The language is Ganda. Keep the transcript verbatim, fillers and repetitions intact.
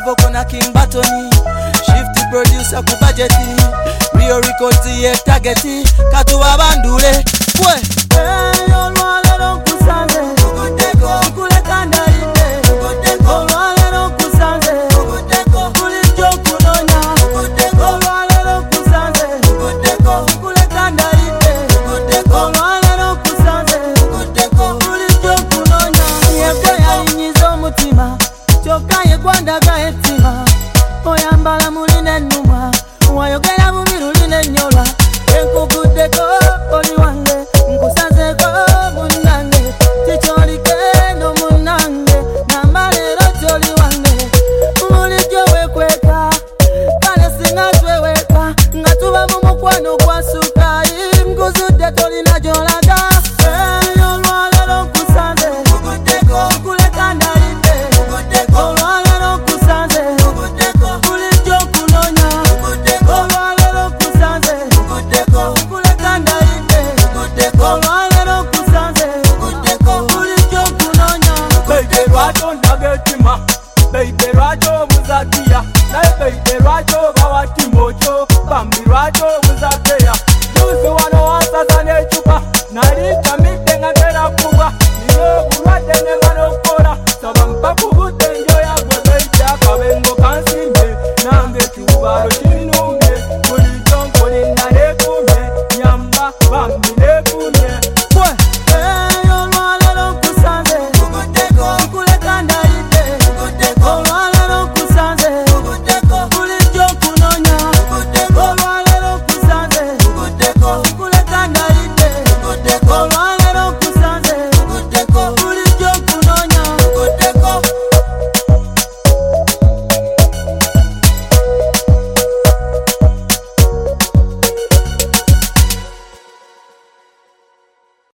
Voko na King Batoni. Shifty producer ku budget. Rio records ye targeti. Katuwa bandule. Kwe. Hey, olwale no kusanze. Kukuteko. Kule kandarinde. Kukuteko. Olwale no kusanze. Kukuteko. Kulijo kunonya. Kukuteko. Olwale no kusanze. Kukuteko. Kule kandarinde. Kukuteko. Olwale no kusanze. Kukuteko. Kulijo kunonya. Yebwe yalinyiza omutima. Kyokka ye gwandaga ettima. Oyambala muline nnuma. Wayogera bubi luline nnyolwa. Enkuguddeko oli wange. Nkusanzeko munnange. Tikyolikendo munnange. Namba leero tyoli wange. Bulijjo weekweka. Kale singa tweweka. Nga tuba mu mukwano gwasuka. Nkuzudde tolina gy'olaga. Hey, olwaleero nkusanze. Kukuteko. Kuleka ndalidde. Kukuteko. Olwaleero nkusanze. Kukuteko. Bulijjo kunonya. Kukuteko. Olwaleero nkusanze. Kukuteko. Kuleka ndalidde. Kukuteko. Olwaleero nkusanze. Kukuteko. Bulijjo kunonya. Kukuteko.